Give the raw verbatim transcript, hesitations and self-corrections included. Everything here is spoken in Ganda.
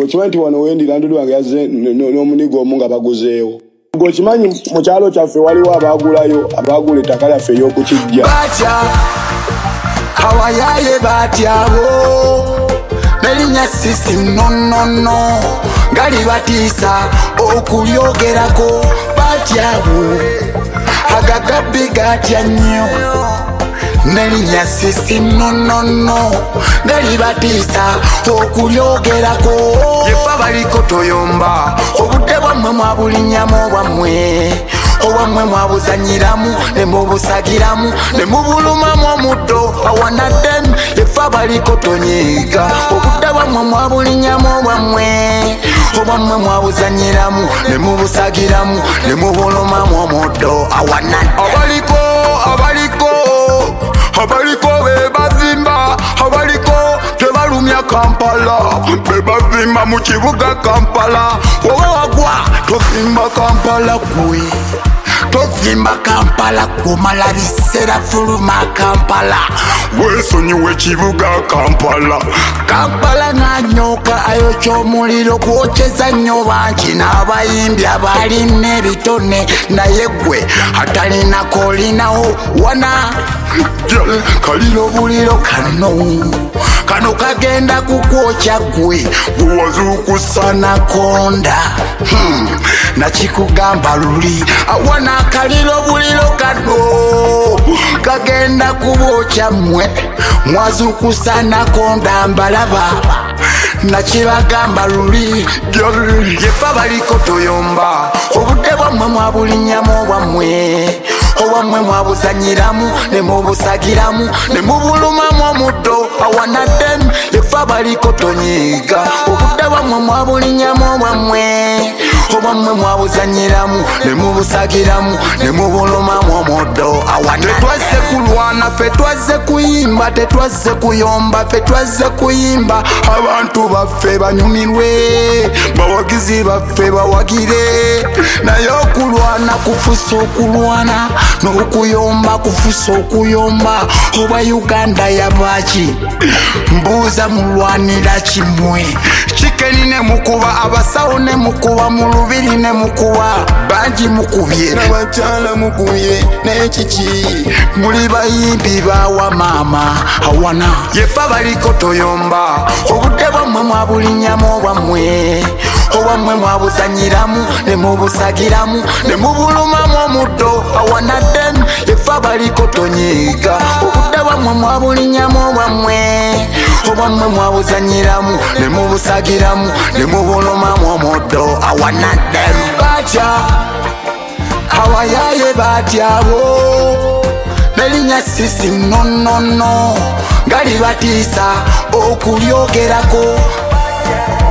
Gochimanti wano wendi landudu wange yaze n'omunigo omu nga baguzeewo. Gochimanyi mu kyalo kyaffe waliwo abaagulayo abaagula ettaka lyaffe ery'okukijja. Batya abayaye batyabo nelinya system no no no gali batiisa okulyogerako batyabo agagabi gatya nnyo nelinya system no no no gali batiisa okulyogerako yefa baliko toyomba obudde bwammwe mwabulinyamu obwammwe obwammwe mwabuzanyiramu ne mubusagiramu ne mubulumamu omuddo awanaddemu yefa baliko tonyiiga obudde bwammwe mwabulinyamu obwammwe obwammwe mwabuzanyiramu ne mubusagiramu ne mubulumamu omuddo awanadde abaliko abaliko abaliko bebazimba abaliko tebalumya Kampala bebazimba mu kibuga Kampala wowe wagwa tozimba Kampala kwe tozimba Kampala kumala biseera fuluma Kampala wesonyiwe kibuga Kampala Kampala ng'anyooka ayokya omuliro gwokyeza nnyo bangi n'abayimbi abalina ebitone naye gwe atalinako olinawo wana kaliro buliro kano kano kagenda kukwokya gwe bwewazuukusa nakonda hmm. nakikugamba luli awana kaliro buliro kano kagenda kubwokya mmwe mwazuukusa nakonda mbalaba nakibagamba luli yefa baliko toyomba obudde bwammwe mwabulinyamu obwammwe obwammwe mwabuzanyiramu ne mubusagiramu ne mubulumamu omuddo awanaddemu yefa baliko tonyiiga obudde bwammwe mwabulinyamu obwammwe obwammwe mwabuzanyiramu ne mubusagiramu ne mubulumamu omuddo awanaddemu tetwazze kulwana ffe twazze kuyimba tetwazze kuyomba ffe twazze kuyimba abantu baffe banyumirwe bawagizi baffe bawagire naye okulwana kufusa okulwana n'okuyomba kufusa okuyomba oba Uganda yabaki mbuuza mulwanira kimwe Chikeni ne mukuba abasawo ne mukuba mu lubiri ne mukuba bangi mukubye n'abakyala mukubye n'ekiki muli bayimbi bawa maama awana yefa baliko toyomba obudde bwammwe mwabulinyamu obwammwe obwammwe mwabuzanyiramu ne mubusagiramu ne mubulumamu omuddo awanaddemu yefa baliko tonyiiga obudde bwammwe mwabulinyamu obwammwe obwammwe mwabuzanyiramu ne mubusagiramu ne mubulumamu omuddo awanaddemu batya abayaye batyabo nelinya system no no no gali batiisa okulyogerako